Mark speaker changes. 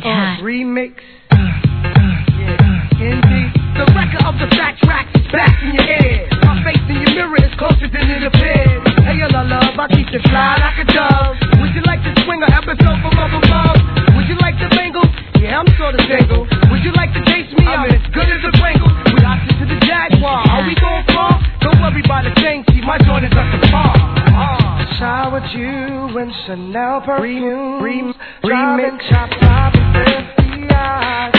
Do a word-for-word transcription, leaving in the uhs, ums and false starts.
Speaker 1: it hot.
Speaker 2: Remix. Yeah, indeed. The record of the fat tracks is back in your head. My face in your mirror is closer than it appears. Hey, yo, la love, I keep it fly like a dove. Would you like to swing an episode from up above? Would you like to mingle? Yeah, I'm sort of single. Would you like to taste me? I'm as good as a Pringle. We opted to the Jaguar. Are we going far? Don't worry about the thing. See, my joint is at the bar. Showered you in Chanel perfume. Remix. Chop top and fifty eyes.